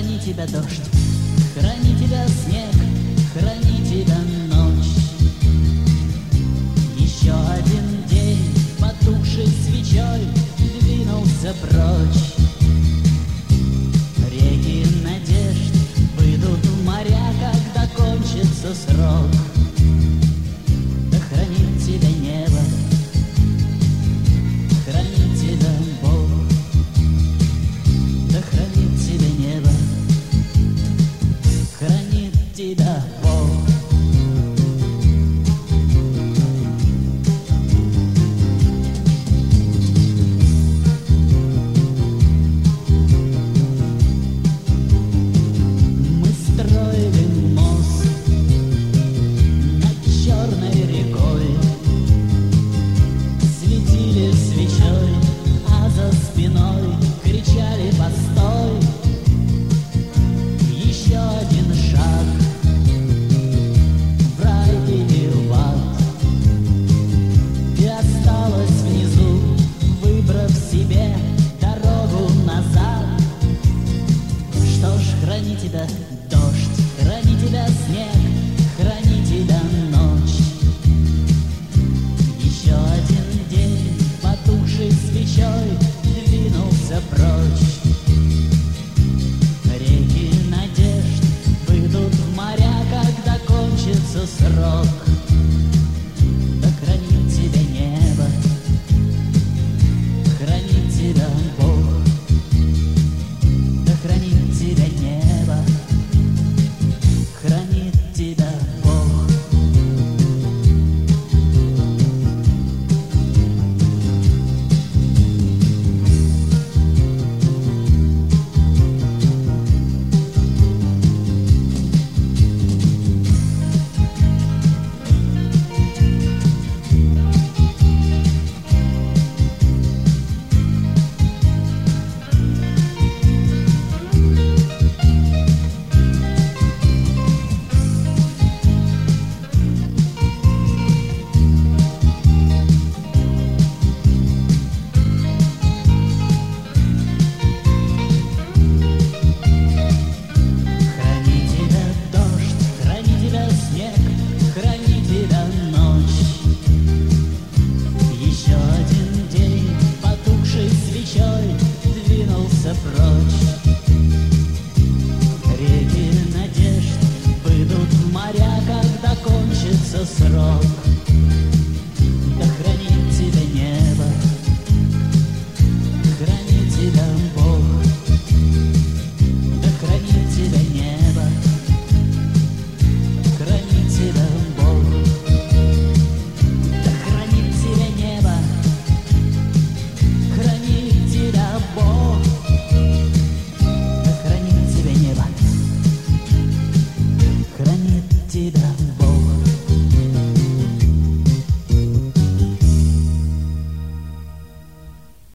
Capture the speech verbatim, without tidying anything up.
Храни тебя дождь, храни тебя снег, храни тебя ночь. Еще один день, потухший свечой, двинулся прочь. Реки надежд выйдут в моря, когда кончится срок. Да хранит тебя небо, хранит тебя Бог. Да хранит тебя небо, хранит тебя Бог. Мы строили мост над черной рекой, светили свечой, а за спиной кричали: постой! Еще один шаг в рай или в ад. Ты осталась внизу, выбрав себе дорогу назад. Что ж, храни тебя